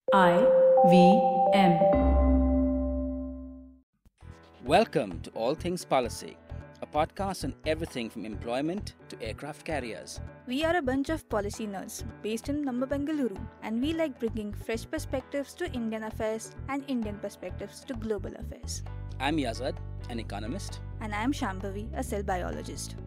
IVM. Welcome to All Things Policy, a podcast on everything from employment to aircraft carriers. We are a bunch of policy nerds based in Number Bengaluru, and we like bringing fresh perspectives to Indian affairs and Indian perspectives to global affairs. I'm Yazad, an economist. And I am Shambhavi, a cell biologist.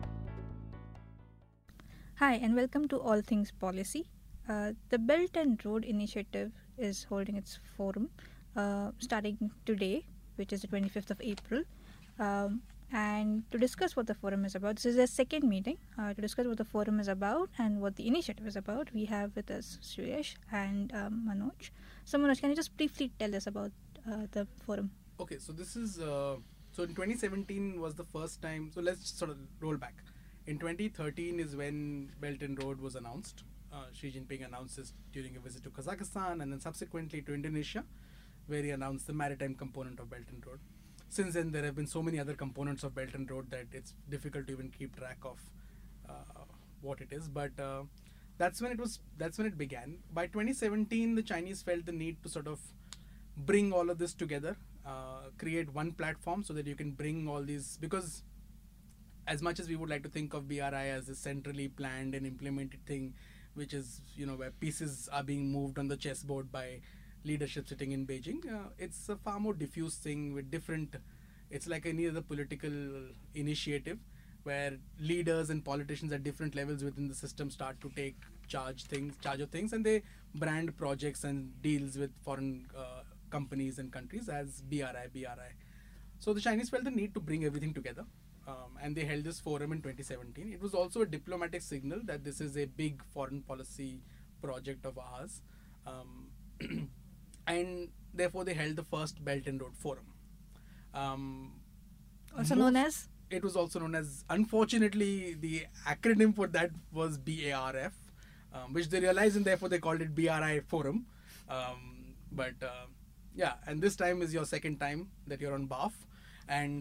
Hi, and welcome to All Things Policy. The Belt and Road Initiative is holding its forum starting today, which is the 25th of April. And to discuss what the forum is about, this is their second meeting. To discuss what the forum is about and what the initiative is about, we have with us Suresh and Manoj. So Manoj, can you just briefly tell us about the forum? Okay, so this is, so in 2017 was the first time, so let's sort of roll back. In 2013 is when Belt and Road was announced. Xi Jinping announced this during a visit to Kazakhstan and then subsequently to Indonesia, where he announced the maritime component of Belt and Road. Since then, there have been so many other components of Belt and Road that it's difficult to even keep track of what it is. But that's when it began. By 2017, the Chinese felt the need to sort of bring all of this together, create one platform so that you can bring all these, because as much as we would like to think of BRI as a centrally planned and implemented thing, which is, where pieces are being moved on the chessboard by leadership sitting in Beijing, it's a far more diffuse thing with it's like any other political initiative where leaders and politicians at different levels within the system start to take charge of things, and they brand projects and deals with foreign companies and countries as BRI. So the Chinese felt the need to bring everything together. And they held this forum in 2017. It was also a diplomatic signal that this is a big foreign policy project of ours. And therefore, they held the first Belt and Road Forum. It was also known as, unfortunately, the acronym for that was BARF, which they realized, and therefore they called it BRI Forum. And this time is your second time that you're on BAF. And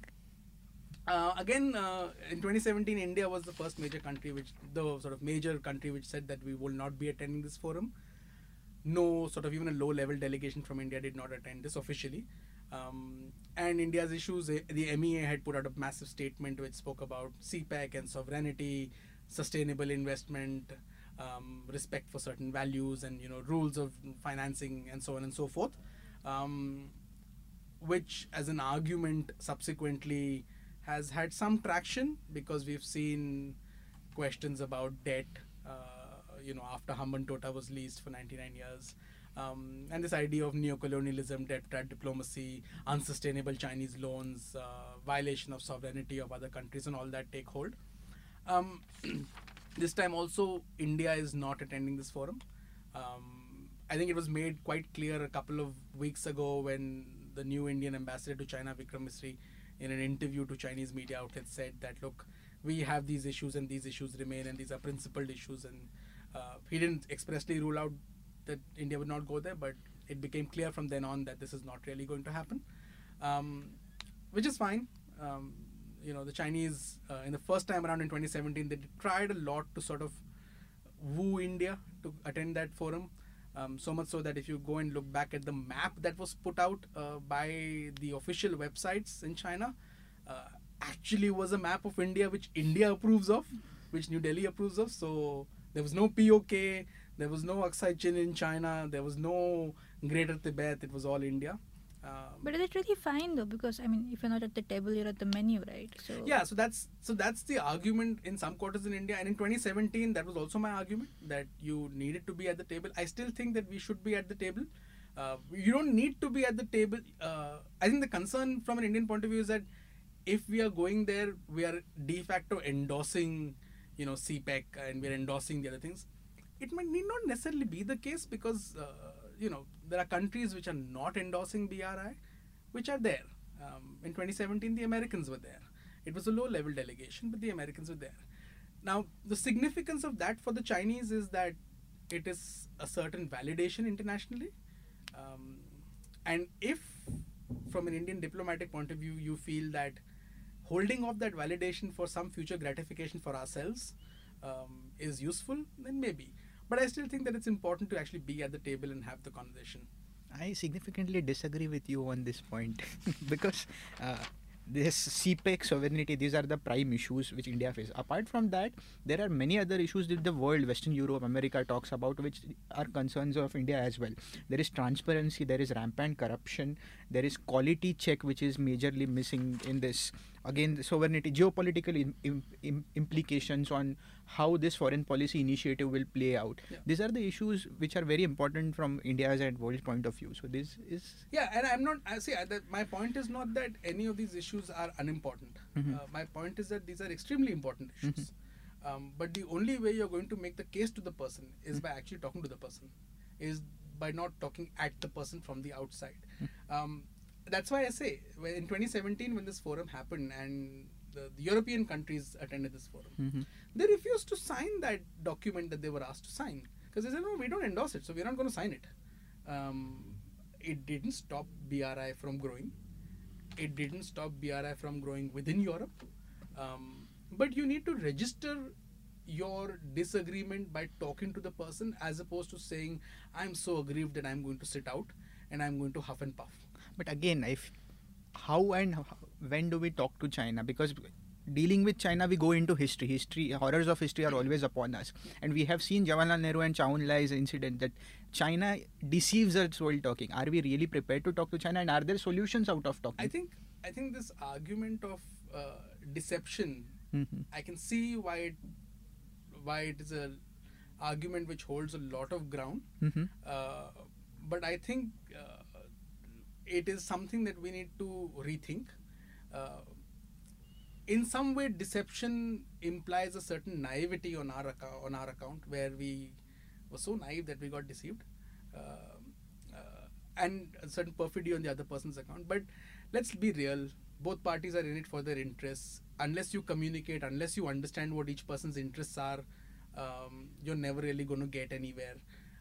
in 2017, India was the first major country which said that we will not be attending this forum. No, sort of even a low-level delegation from India did not attend this officially. And India's issues, the MEA had put out a massive statement which spoke about CPEC and sovereignty, sustainable investment, respect for certain values, and rules of financing and so on and so forth. Which, as an argument, subsequently has had some traction because we've seen questions about debt, after Hambantota was leased for 99 years. And this idea of neocolonialism, debt trap diplomacy, unsustainable Chinese loans, violation of sovereignty of other countries, and all that take hold. This time also, India is not attending this forum. I think it was made quite clear a couple of weeks ago when the new Indian ambassador to China, Vikram Misri, in an interview to Chinese media outlets said that, look, we have these issues and these issues remain and these are principled issues. And he didn't expressly rule out that India would not go there, but it became clear from then on that this is not really going to happen, which is fine. The Chinese, in the first time around in 2017, they tried a lot to sort of woo India to attend that forum. So much so that if you go and look back at the map that was put out by the official websites in China, actually was a map of India which India approves of, which New Delhi approves of. So there was no POK, there was no Aksai Chin in China, there was no Greater Tibet, it was all India. But is it really fine though? Because if you're not at the table, you're at the menu, right? So that's the argument in some quarters in India, and in 2017 that was also my argument that you needed to be at the table. I still think that we should be at the table. You don't need to be at the table. I think the concern from an Indian point of view is that if we are going there, we are de facto endorsing, CPEC, and we're endorsing the other things. It need not necessarily be the case because there are countries which are not endorsing BRI, which are there. In 2017, the Americans were there. It was a low-level delegation, but the Americans were there. Now, the significance of that for the Chinese is that it is a certain validation internationally. And if, from an Indian diplomatic point of view, you feel that holding off that validation for some future gratification for ourselves is useful, then maybe. But I still think that it's important to actually be at the table and have the conversation. I significantly disagree with you on this point because this CPEC sovereignty, these are the prime issues which India faces. Apart from that, there are many other issues that the world, Western Europe, America talks about, which are concerns of India as well. There is transparency, there is rampant corruption, there is quality check which is majorly missing in this. Again, the sovereignty, geopolitical implications on how this foreign policy initiative will play out. Yeah. These are the issues which are very important from India's and world's point of view. So this is Yeah, and I'm not. I see. My point is not that any of these issues are unimportant. My point is that these are extremely important issues. But the only way you're going to make the case to the person is by actually talking to the person, is by not talking at the person from the outside. That's why I say, in 2017 when this forum happened and the European countries attended this forum, they refused to sign that document that they were asked to sign because they said, no, we don't endorse it, so we're not going to sign it. It didn't stop BRI from growing. It didn't stop BRI from growing within Europe. But you need to register your disagreement by talking to the person as opposed to saying, I'm so aggrieved that I'm going to sit out and I'm going to huff and puff. But again, how and when do we talk to China? Because dealing with China, we go into history. Horrors of history are always upon us. And we have seen Jawaharlal Nehru and Chao En-lai's incident that China deceives us while talking. Are we really prepared to talk to China? And are there solutions out of talking? I think this argument of deception, I can see why it is a argument which holds a lot of ground. But I think it is something that we need to rethink. In some way, deception implies a certain naivety on our account, where we were so naive that we got deceived, and a certain perfidy on the other person's account. But let's be real, both parties are in it for their interests. Unless you communicate, unless you understand what each person's interests are, you're never really going to get anywhere.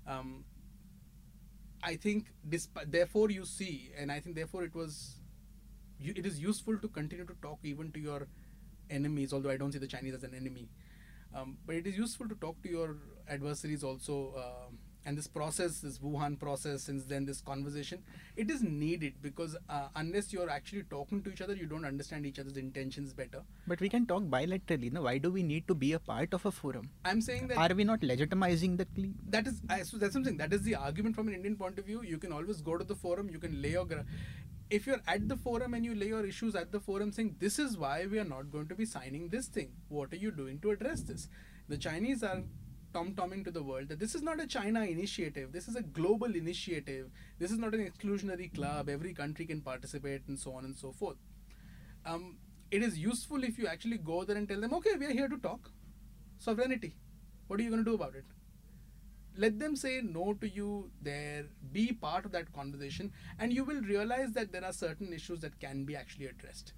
I think therefore you see, and I think therefore it is useful to continue to talk even to your enemies, although I don't see the Chinese as an enemy. But it is useful to talk to your adversaries also. And this process, this Wuhan process, since then this conversation, it is needed because unless you're actually talking to each other, you don't understand each other's intentions better. But we can talk bilaterally. No? Why do we need to be a part of a forum? I'm saying that... Are we not legitimizing the claim? So that's something. That is the argument from an Indian point of view. You can always go to the forum, you can lay your... If you're at the forum and you lay your issues at the forum saying, this is why we are not going to be signing this thing. What are you doing to address this? The Chinese are tom-tomming to the world that this is not a China initiative. This is a global initiative. This is not an exclusionary club. Every country can participate and so on and so forth. It is useful if you actually go there and tell them, okay, we are here to talk. Sovereignty. What are you going to do about it? Let them say no to you there, be part of that conversation, and you will realize that there are certain issues that can be actually addressed.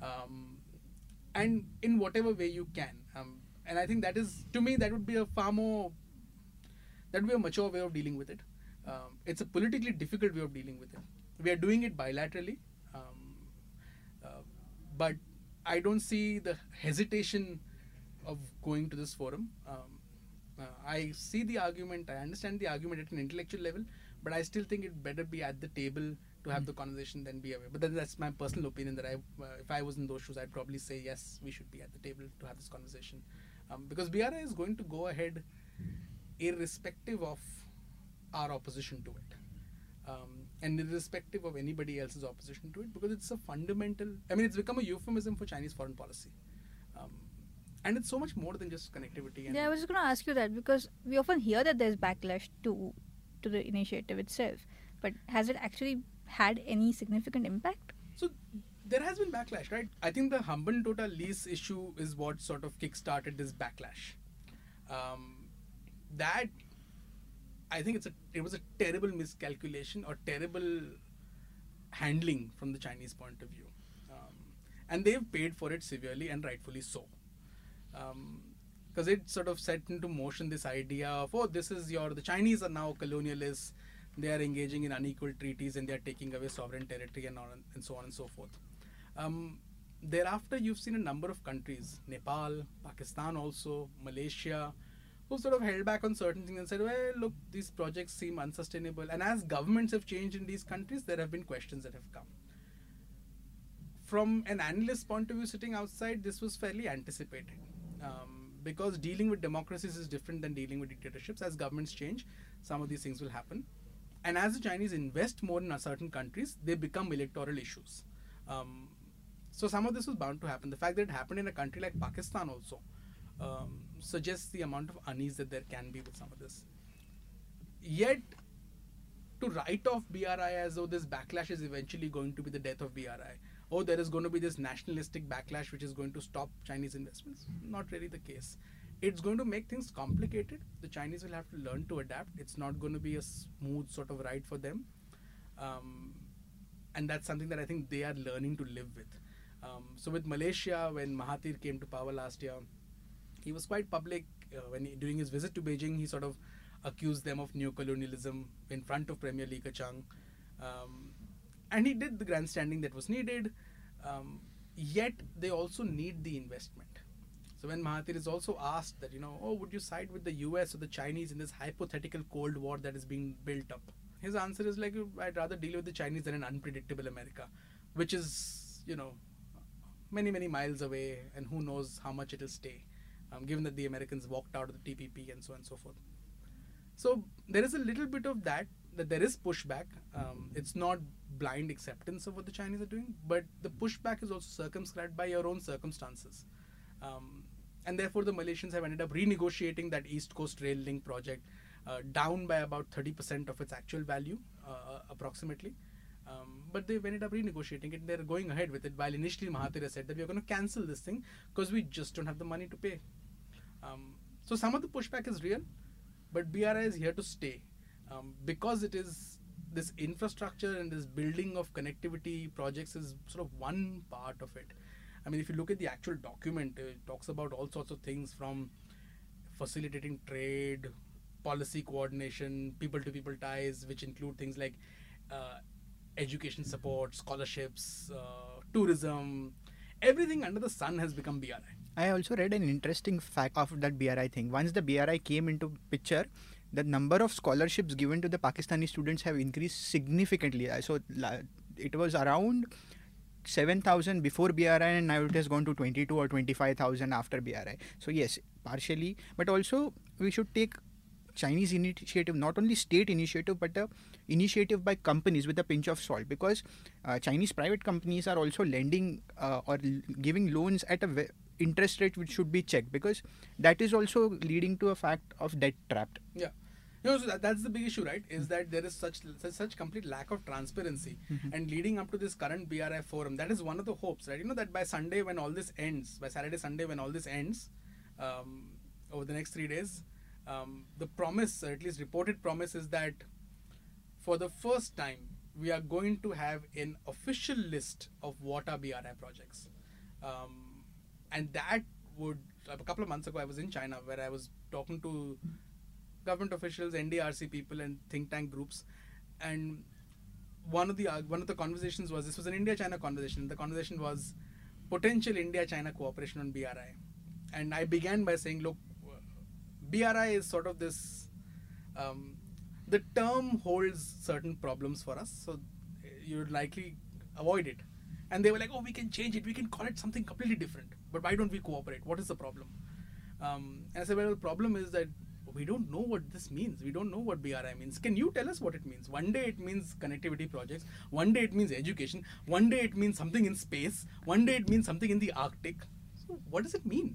And in whatever way you can. And I think that is, to me, that would be a mature way of dealing with it. It's a politically difficult way of dealing with it. We are doing it bilaterally, but I don't see the hesitation of going to this forum. I see the argument, I understand the argument at an intellectual level, but I still think it better be at the table to have the conversation than be away. But then that's my personal opinion that if I was in those shoes, I'd probably say yes, we should be at the table to have this conversation. Because BRI is going to go ahead irrespective of our opposition to it. And irrespective of anybody else's opposition to it, because it's a fundamental, it's become a euphemism for Chinese foreign policy. And it's so much more than just connectivity. And I was just going to ask you that because we often hear that there's backlash to the initiative itself. But has it actually had any significant impact? So there has been backlash, right? I think the Hambantota lease issue is what sort of kick-started this backlash. That, I think it was a terrible miscalculation or terrible handling from the Chinese point of view. And they've paid for it severely and rightfully so. Because it sort of set into motion this idea of, the Chinese are now colonialists, they are engaging in unequal treaties and they are taking away sovereign territory and so on and so forth. Thereafter, you've seen a number of countries, Nepal, Pakistan also, Malaysia, who sort of held back on certain things and said, well, look, these projects seem unsustainable. And as governments have changed in these countries, there have been questions that have come. From an analyst's point of view, sitting outside, this was fairly anticipated. Because dealing with democracies is different than dealing with dictatorships. As governments change, some of these things will happen. And as the Chinese invest more in certain countries, they become electoral issues. So some of this was bound to happen. The fact that it happened in a country like Pakistan also suggests the amount of unease that there can be with some of this. Yet, to write off BRI as though this backlash is eventually going to be the death of BRI, oh, there is going to be this nationalistic backlash which is going to stop Chinese investments, not really the case. It's going to make things complicated. The Chinese will have to learn to adapt. It's not going to be a smooth sort of ride for them. And that's something that I think they are learning to live with. So with Malaysia, when Mahathir came to power last year, he was quite public. During his visit to Beijing, he sort of accused them of neocolonialism in front of Premier Li Keqiang. And he did the grandstanding that was needed. Yet they also need the investment. So when Mahathir is also asked that, would you side with the US or the Chinese in this hypothetical Cold War that is being built up? His answer is like, I'd rather deal with the Chinese than an unpredictable America, which is, many, many miles away, and who knows how much it'll stay, given that the Americans walked out of the TPP and so on and so forth. So there is a little bit of that there is pushback. It's not blind acceptance of what the Chinese are doing, but the pushback is also circumscribed by your own circumstances. And therefore the Malaysians have ended up renegotiating that East Coast Rail Link project down by about 30% of its actual value, approximately. But they've ended up renegotiating it and they're going ahead with it, while initially Mahathir said that we're going to cancel this thing because we just don't have the money to pay. So some of the pushback is real, but BRI is here to stay because it is this infrastructure and this building of connectivity projects is sort of one part of it. I mean, if you look at the actual document, it talks about all sorts of things from facilitating trade, policy coordination, people-to-people ties, which include things like education support, scholarships, tourism. Everything under the sun has become BRI. I also read an interesting fact of that BRI thing. Once the BRI came into picture, the number of scholarships given to the Pakistani students have increased significantly. So it was around 7,000 before BRI and now it has gone to 22 or 25,000 after BRI. So yes, partially, but also we should take Chinese initiative, not only state initiative, but a initiative by companies with a pinch of salt, because Chinese private companies are also lending or giving loans at a interest rate which should be checked, because that is also leading to a fact of debt trap. Yeah. So that's the big issue, right? Is that there is such complete lack of transparency, and leading up to this current BRI forum, that is one of the hopes, right? That by Sunday when all this ends, by Saturday, Sunday when all this ends, over the next 3 days, the promise, or at least reported promise, is that for the first time we are going to have an official list of what are BRI projects, and that would, a couple of months ago I was in China where I was talking to government officials, NDRC people and think tank groups, and one of the conversations was, this was an India-China conversation. The conversation was potential India-China cooperation on BRI, and I began by saying, look, BRI is sort of this, the term holds certain problems for us, so you would likely avoid it. And they were like, oh, we can change it, we can call it something completely different, but why don't we cooperate? What is the problem? And I said, well, the problem is that we don't know what this means. We don't know what BRI means. Can you tell us what it means? One day it means connectivity projects. One day it means education. One day it means something in space. One day it means something in the Arctic. So what does it mean?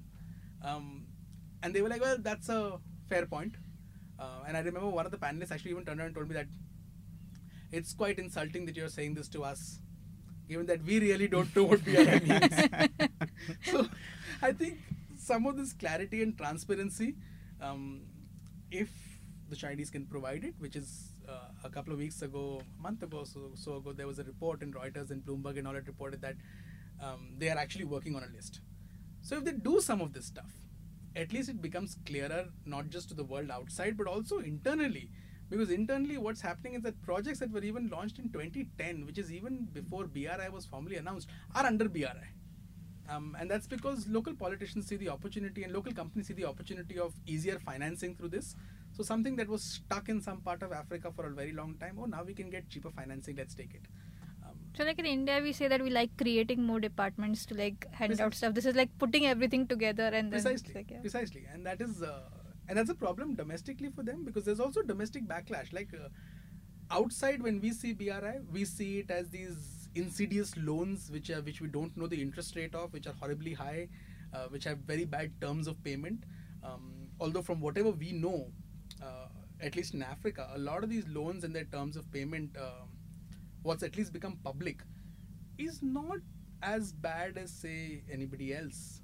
And they were like, well, that's a fair point. And I remember one of the panelists actually even turned around and told me that it's quite insulting that you're saying this to us, given that we really don't know what BRI means. So I think some of this clarity and transparency, if the Chinese can provide it, which is a couple of weeks ago, a month ago, so ago, there was a report in Reuters and Bloomberg and all that reported that they are actually working on a list. So if they do some of this stuff, at least it becomes clearer, not just to the world outside, but also internally. Because internally what's happening is that projects that were even launched in 2010, which is even before BRI was formally announced, are under BRI. And that's because local politicians see the opportunity and local companies see the opportunity of easier financing through this. So something that was stuck in some part of Africa for a very long time, oh, now we can get cheaper financing, let's take it. So like in India, we say that we like creating more departments to like hand out Precisely. stuff. This is like putting everything together and then Precisely, it's like, yeah. precisely. And that is, and that's a problem domestically for them, because there's also domestic backlash. Like outside, when we see BRI, we see it as these insidious loans which we don't know the interest rate of, which are horribly high, which have very bad terms of payment. Although from whatever we know, at least in Africa, a lot of these loans and their terms of payment, what's at least become public, is not as bad as say anybody else.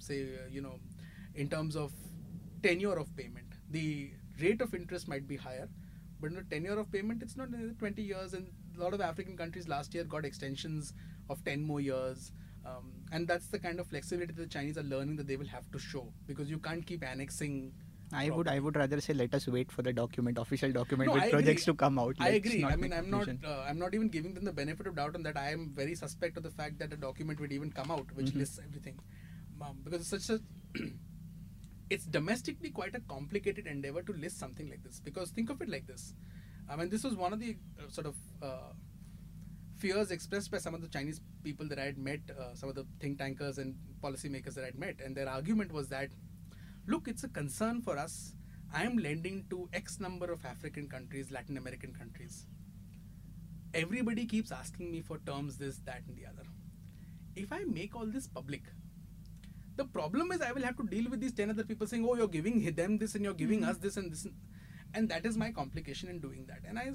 In terms of tenure of payment, the rate of interest might be higher, but in the tenure of payment, it's not 20 years. And a lot of African countries last year got extensions of 10 more years. And that's the kind of flexibility the Chinese are learning that they will have to show, because you can't keep annexing. I would rather say let us wait for the official document No, with I projects agree. to come out. I Let's agree. not I mean, make I'm not. conclusion. I'm not even giving them the benefit of doubt on that. I am very suspect of the fact that a document would even come out which lists everything, because it's such a. It's domestically quite a complicated endeavor to list something like this. Because think of it like this. I mean, this was one of the sort of fears expressed by some of the Chinese people that I had met, some of the think tankers and policymakers that I had met, and their argument was that, look, it's a concern for us. I am lending to X number of African countries, Latin American countries. Everybody keeps asking me for terms, this, that, and the other. If I make all this public, the problem is I will have to deal with these 10 other people saying, oh, you're giving them this and you're giving us this and this. And that is my complication in doing that. And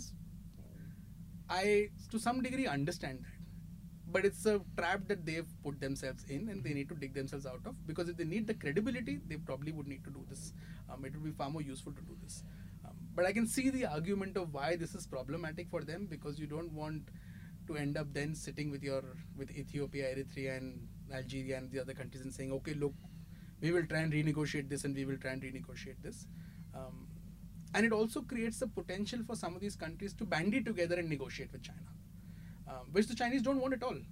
I to some degree understand that. But it's a trap that they've put themselves in and they need to dig themselves out of, because if they need the credibility, they probably would need to do this. It would be far more useful to do this. But I can see the argument of why this is problematic for them, because you don't want to end up then sitting with Ethiopia, Eritrea and Algeria and the other countries and saying, okay, look, we will try and renegotiate this and we will try and renegotiate this. And it also creates the potential for some of these countries to bandy together and negotiate with China. Which the Chinese don't want at all.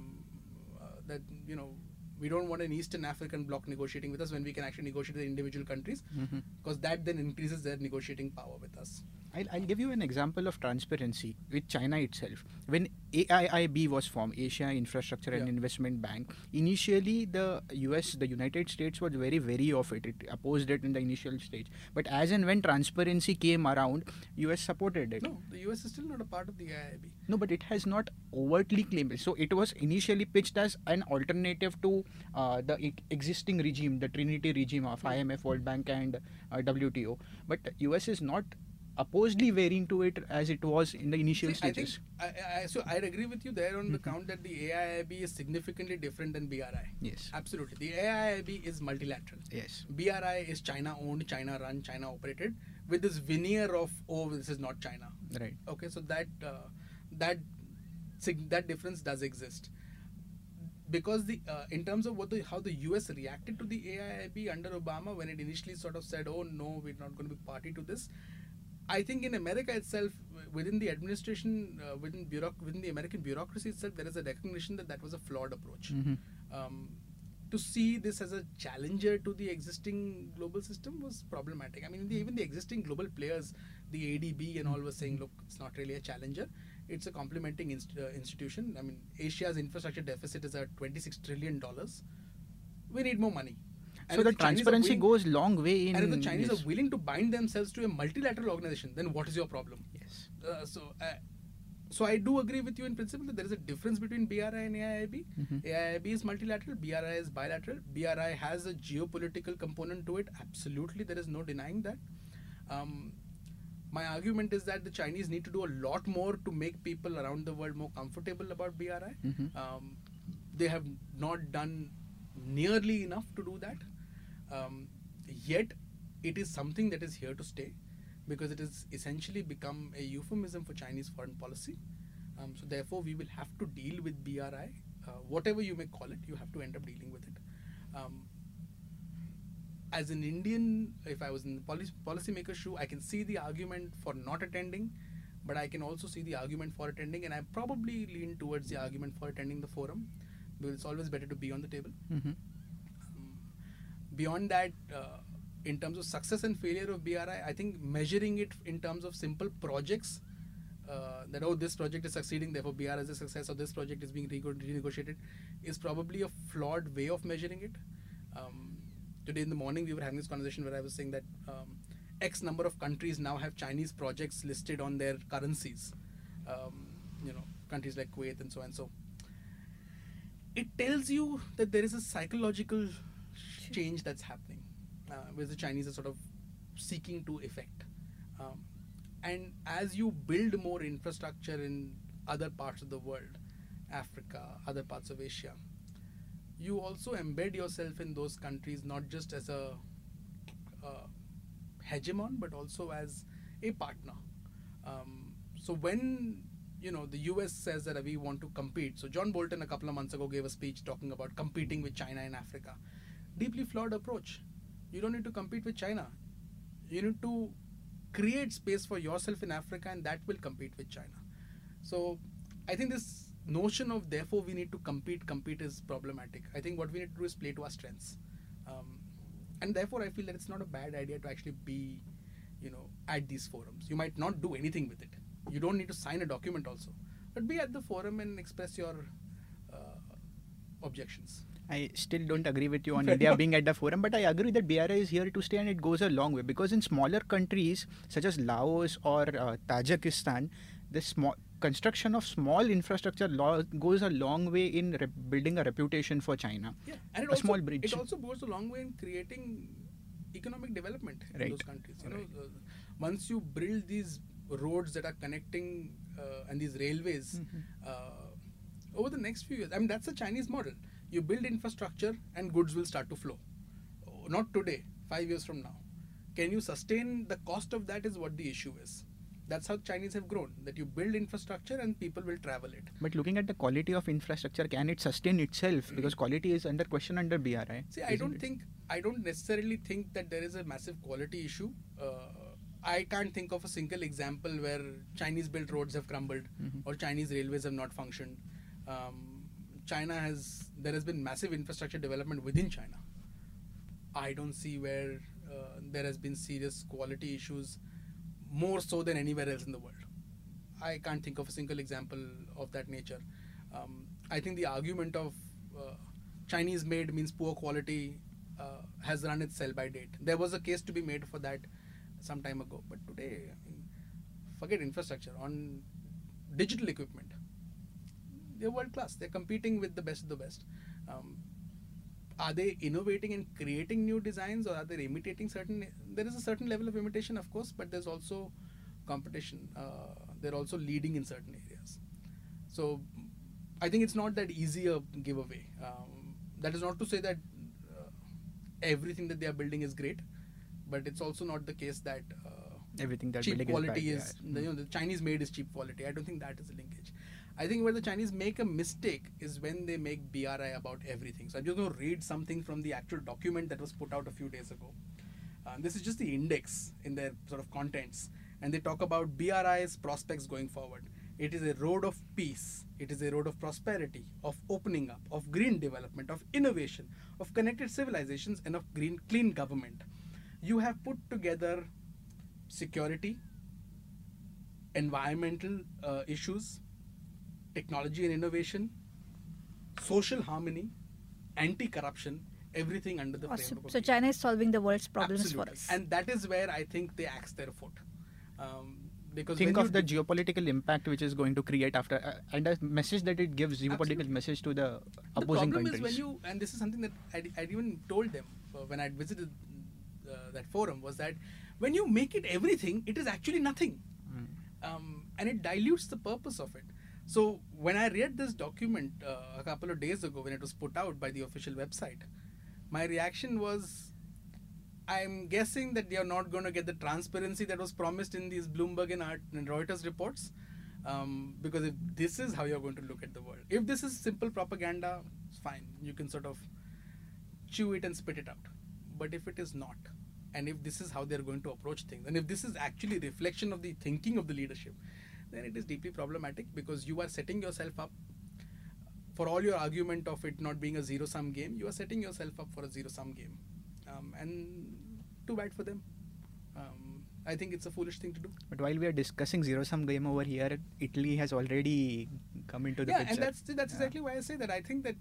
We don't want an Eastern African bloc negotiating with us when we can actually negotiate with the individual countries, because that then increases their negotiating power with us. I'll give you an example of transparency with China itself. When AIIB was formed, Asia Infrastructure and Investment Bank, initially the United States was very wary of it. It opposed it in the initial stage. But as and when transparency came around, US supported it. No, the US is still not a part of the AIIB. No, but it has not overtly claimed it. So it was initially pitched as an alternative to the existing regime, the Trinity regime of IMF, World Bank and WTO. But US is not opposely varying to it as it was in the initial stages. So I'd agree with you there on the count that the AIIB is significantly different than BRI. Yes. Absolutely. The AIIB is multilateral. Yes. BRI is China owned, China run, China operated, with this veneer of, oh, this is not China. Right. Okay, so that difference does exist. Because in terms of how the US reacted to the AIIB under Obama, when it initially sort of said, oh no, we're not going to be party to this, I think in America itself, within the administration, within the American bureaucracy itself, there is a recognition that was a flawed approach. To see this as a challenger to the existing global system was problematic. I mean, even the existing global players, the ADB and all, was saying, look, it's not really a challenger. It's a complementing institution. I mean, Asia's infrastructure deficit is at $26 trillion. We need more money. And so the transparency goes long way in... And if the Chinese are willing to bind themselves to a multilateral organization, then what is your problem? Yes. So I do agree with you in principle that there is a difference between BRI and AIIB. AIIB is multilateral, BRI is bilateral. BRI has a geopolitical component to it. Absolutely, there is no denying that. My argument is that the Chinese need to do a lot more to make people around the world more comfortable about BRI. They have not done nearly enough to do that. Yet, it is something that is here to stay, because it has essentially become a euphemism for Chinese foreign policy. So therefore, we will have to deal with BRI. Whatever you may call it, you have to end up dealing with it. As an Indian, if I was in the policymaker's shoe, I can see the argument for not attending, but I can also see the argument for attending, and I probably lean towards the argument for attending the forum, because it's always better to be on the table. Mhm. Beyond that, in terms of success and failure of BRI, I think measuring it in terms of simple projects, that this project is succeeding, therefore BRI is a success, or this project is being renegotiated, is probably a flawed way of measuring it. Today in the morning we were having this conversation where I was saying that X number of countries now have Chinese projects listed on their currencies. Countries like Kuwait and so on. So it tells you that there is a psychological change that's happening, where the Chinese are sort of seeking to effect. And as you build more infrastructure in other parts of the world, Africa, other parts of Asia, you also embed yourself in those countries not just as a hegemon, but also as a partner. So when the US says that we want to compete, so John Bolton a couple of months ago gave a speech talking about competing with China in Africa. Deeply flawed approach. You don't need to compete with China. You need to create space for yourself in Africa, and that will compete with China. So I think this notion of therefore we need to compete is problematic. I think what we need to do is play to our strengths. And therefore I feel that it's not a bad idea to actually be, at these forums. You might not do anything with it. You don't need to sign a document also. But be at the forum and express your objections. I still don't agree with you on India being at the forum, but I agree that BRI is here to stay and it goes a long way, because in smaller countries such as Laos or Tajikistan, the construction of small infrastructure goes a long way in building a reputation for China. Yeah, and it small bridge. It also goes a long way in creating economic development in those countries. Once you build these roads that are connecting and these railways over the next few years, I mean that's the Chinese model. You build infrastructure and goods will start to flow. Not today, 5 years from now. Can you sustain the cost of that is what the issue is. That's how Chinese have grown, that you build infrastructure and people will travel it. But looking at the quality of infrastructure, can it sustain itself? Because quality is under question under BRI. See, I don't necessarily think that there is a massive quality issue. I can't think of a single example where Chinese built roads have crumbled or Chinese railways have not functioned. There has been massive infrastructure development within China. I don't see where there has been serious quality issues more so than anywhere else in the world. I can't think of a single example of that nature. I think the argument of Chinese made means poor quality has run its sell-by date. There was a case to be made for that some time ago, but today, forget infrastructure. On digital equipment, they're world class. They're competing with the best of the best. Are they innovating and creating new designs, or are they imitating there is a certain level of imitation, of course, but there's also competition. They're also leading in certain areas. So I think it's not that easy a giveaway. That is not to say that everything that they are building is great, but it's also not the case that everything that cheap quality is bad, the Chinese made is cheap quality. I don't think that is a linkage. I think where the Chinese make a mistake is when they make BRI about everything. So I'm just going to read something from the actual document that was put out a few days ago. This is just the index in their sort of contents. And they talk about BRI's prospects going forward. It is a road of peace. It is a road of prosperity, of opening up, of green development, of innovation, of connected civilizations, and of clean government. You have put together security, environmental issues, technology and innovation, social harmony, anti-corruption, everything under the framework of So China is solving the world's problems for us. And that is where I think they axe their foot. Because think of the geopolitical impact which is going to create after, and the message that it gives, geopolitical message to the opposing problem countries. Is when you, and this is something that I'd even told them when I'd visited that forum, was that when you make it everything, it is actually nothing. And it dilutes the purpose of it. So when I read this document a couple of days ago when it was put out by the official website, my reaction was, I'm guessing that they are not going to get the transparency that was promised in these Bloomberg and Reuters reports, because if this is how you're going to look at the world, if this is simple propaganda, it's fine. You can sort of chew it and spit it out. But if it is not, and if this is how they're going to approach things, and if this is actually a reflection of the thinking of the leadership, then it is deeply problematic, because you are setting yourself up for all your argument of it not being a zero-sum game, you are setting yourself up for a zero-sum game. And too bad for them. I think it's a foolish thing to do. But while we are discussing zero-sum game over here, Italy has already come into the picture. And that's exactly why I say that. I think that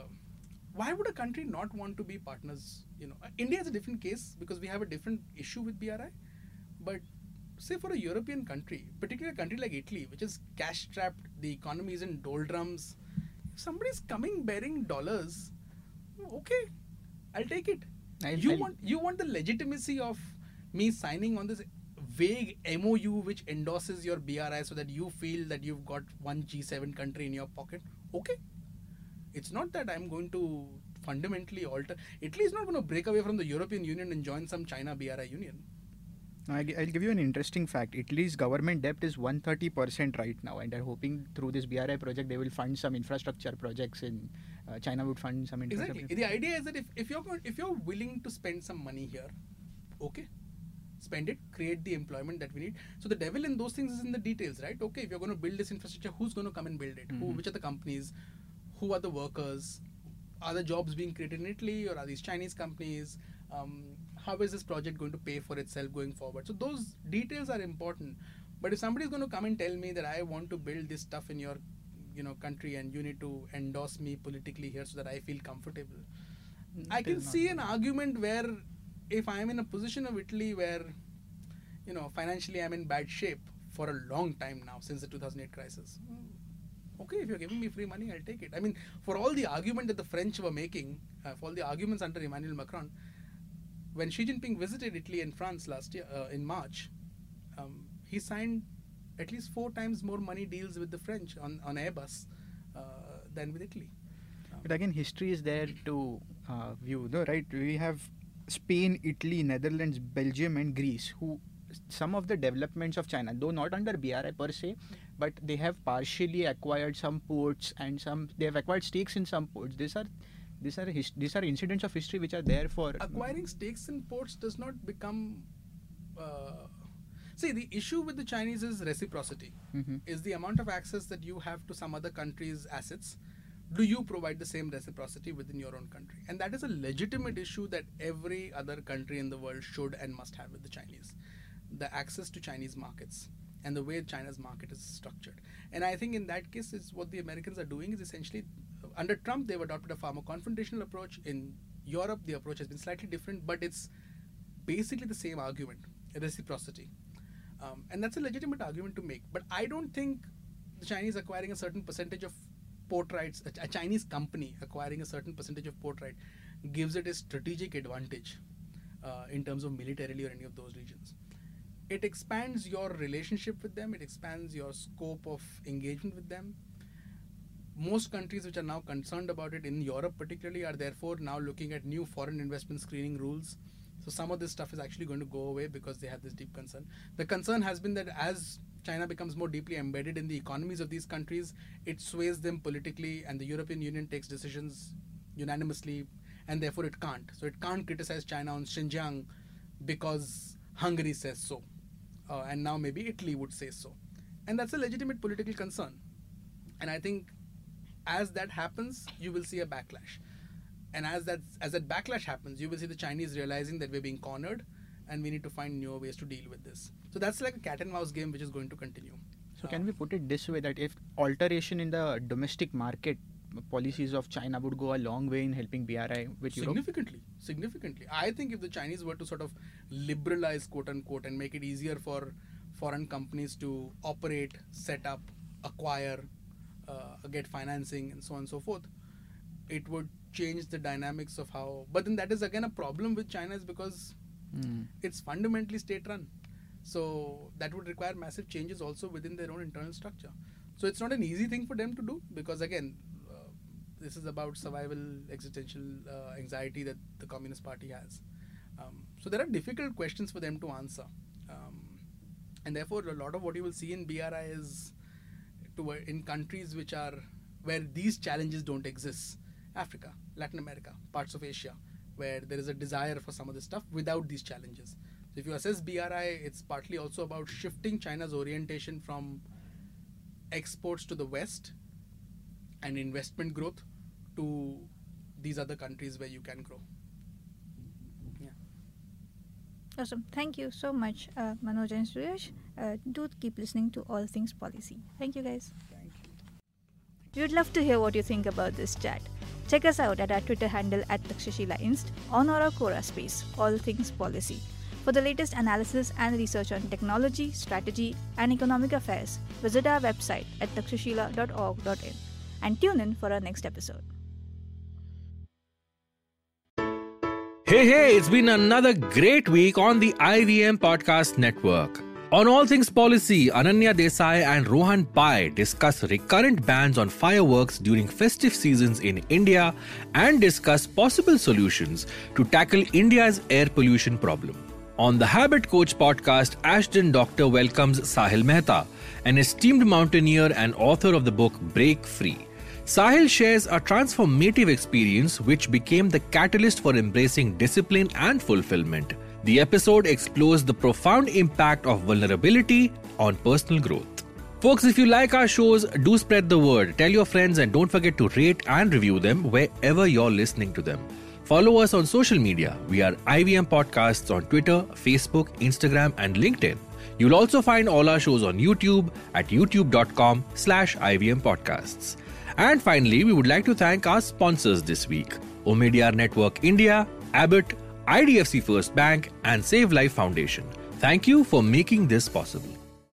why would a country not want to be partners? India is a different case because we have a different issue with BRI. But say for a European country, particularly a country like Italy, which is cash-strapped, the economy is in doldrums. If somebody's coming bearing dollars, okay, I'll take it. You want the legitimacy of me signing on this vague MOU which endorses your BRI so that you feel that you've got one G7 country in your pocket. Okay. It's not that I'm going to fundamentally alter. Italy is not going to break away from the European Union and join some China BRI union. I'll give you an interesting fact. Italy's government debt is 130% right now, and they're hoping through this BRI project they will fund some infrastructure projects in China would fund some infrastructure. Exactly. The idea is that if you're willing to spend some money here, okay, spend it, create the employment that we need. So the devil in those things is in the details, right? Okay, if you're going to build this infrastructure, who's going to come and build it? Which are the companies? Who are the workers? Are the jobs being created in Italy or are these Chinese companies? How is this project going to pay for itself going forward? So those details are important. But if somebody is going to come and tell me that I want to build this stuff in your country and you need to endorse me politically here so that I feel comfortable, I can see an argument where if I am in a position of Italy where financially I'm in bad shape for a long time now since the 2008 crisis, okay, if you're giving me free money, I'll take it. I mean, for all the argument that the French were making, for all the arguments under Emmanuel Macron, when Xi Jinping visited Italy and France last year in March, he signed at least 4 times more money deals with the French on Airbus than with Italy. But again, history is there to view, though, right? We have Spain, Italy, Netherlands, Belgium, and Greece, who some of the developments of China, though not under BRI per se, but they have partially acquired some ports and they have acquired stakes in some ports. These are incidents of history which are there for acquiring stakes in ports does not become. See, the issue with the Chinese is reciprocity. Is the amount of access that you have to some other country's assets. Do you provide the same reciprocity within your own country? And that is a legitimate issue that every other country in the world should and must have with the Chinese. The access to Chinese markets and the way China's market is structured. And I think in that case, is what the Americans are doing is essentially, under Trump, they've adopted a far more confrontational approach. In Europe, the approach has been slightly different, but it's basically the same argument, reciprocity. And that's a legitimate argument to make. But I don't think the Chinese acquiring a certain percentage of port rights, a Chinese company acquiring a certain percentage of port right, gives it a strategic advantage in terms of militarily or any of those regions. It expands your relationship with them. It expands your scope of engagement with them. Most countries which are now concerned about it, in Europe particularly, are therefore now looking at new foreign investment screening rules. So some of this stuff is actually going to go away because they have this deep concern. The concern has been that as China becomes more deeply embedded in the economies of these countries, it sways them politically, and the European Union takes decisions unanimously, and therefore it can't. So it can't criticize China on Xinjiang because Hungary says so. And now maybe Italy would say so. And that's a legitimate political concern. And I think as that happens, you will see a backlash. And as that backlash happens, you will see the Chinese realizing that we're being cornered and we need to find newer ways to deal with this. So that's like a cat and mouse game which is going to continue. So can we put it this way, that if alteration in the domestic market policies of China would go a long way in helping BRI with Europe? Significantly. I think if the Chinese were to sort of liberalize, quote unquote, and make it easier for foreign companies to operate, set up, acquire, get financing, and so on and so forth, it would change the dynamics of how. But then that is again a problem with China, is because it's fundamentally state run. So that would require massive changes also within their own internal structure. So it's not an easy thing for them to do, because again, this is about survival, existential anxiety that the Communist Party has. So there are difficult questions for them to answer. And therefore, a lot of what you will see in BRI is in countries where these challenges don't exist. Africa, Latin America, parts of Asia, where there is a desire for some of this stuff without these challenges. So if you assess BRI, it's partly also about shifting China's orientation from exports to the West and investment growth to these other countries where you can grow. Awesome. Thank you so much, Manoj and Suyash. Do keep listening to All Things Policy. Thank you, guys. Thank you. We would love to hear what you think about this chat. Check us out at our Twitter handle @Takshashila Inst on our Quora space, All Things Policy. For the latest analysis and research on technology, strategy, and economic affairs, visit our website at takshashila.org.in and tune in for our next episode. Hey, it's been another great week on the IVM Podcast Network. On All Things Policy, Ananya Desai and Rohan Pai discuss recurrent bans on fireworks during festive seasons in India and discuss possible solutions to tackle India's air pollution problem. On the Habit Coach podcast, Ashton Doctor welcomes Sahil Mehta, an esteemed mountaineer and author of the book Break Free. Sahil shares a transformative experience which became the catalyst for embracing discipline and fulfillment. The episode explores the profound impact of vulnerability on personal growth. Folks, if you like our shows, do spread the word. Tell your friends and don't forget to rate and review them wherever you're listening to them. Follow us on social media. We are IVM Podcasts on Twitter, Facebook, Instagram, and LinkedIn. You'll also find all our shows on YouTube at youtube.com/IVM Podcasts. And finally, we would like to thank our sponsors this week: Omidyar Network India, Abbott, IDFC First Bank, and Save Life Foundation. Thank you for making this possible.